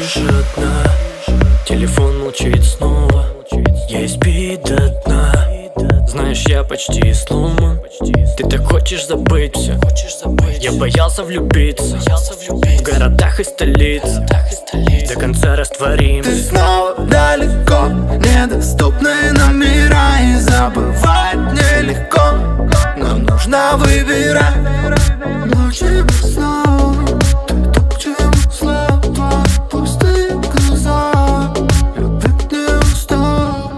одна, телефон молчит снова. Я избит до дна. Знаешь, я почти сломан. Ты так хочешь забыть все. Я боялся влюбиться в городах и столицах. До конца растворимся. Ты снова далеко, недоступные номера. И забывать нелегко, нам нужно выбирать. Ночи без снов, ты топчем слова, пустые глаза, любить не устал.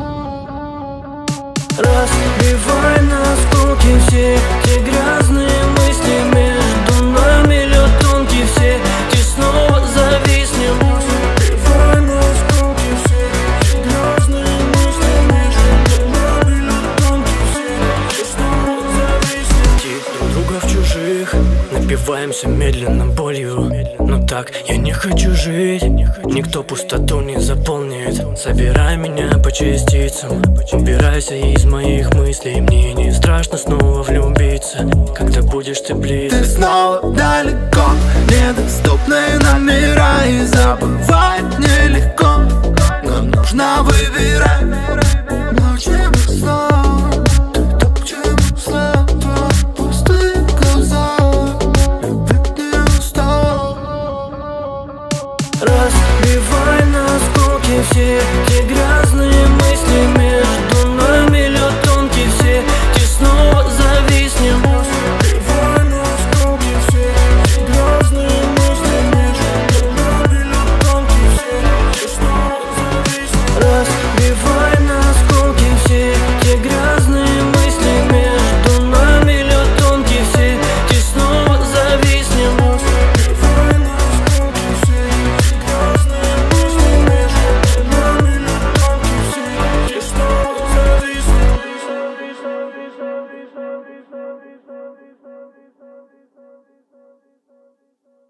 Разбивай на осколки все те грязные мысли. Между нами лед тонкий, все те снова зависнем. Разбивай на осколки все те грязные мысли. Между нами лед тонкий, все те снова зависнем. Друг друга в чужих напиваемся медленно болью. Но так я не хочу жить. Никто пустоту не заполнит. Собирай меня по частицам, убирайся из моих мыслей. Мне не страшно снова влюбиться, когда будешь ты близко. Ты снова далеко, недоступные номера. И забывать нелегко, нам нужно выбирать. Ночи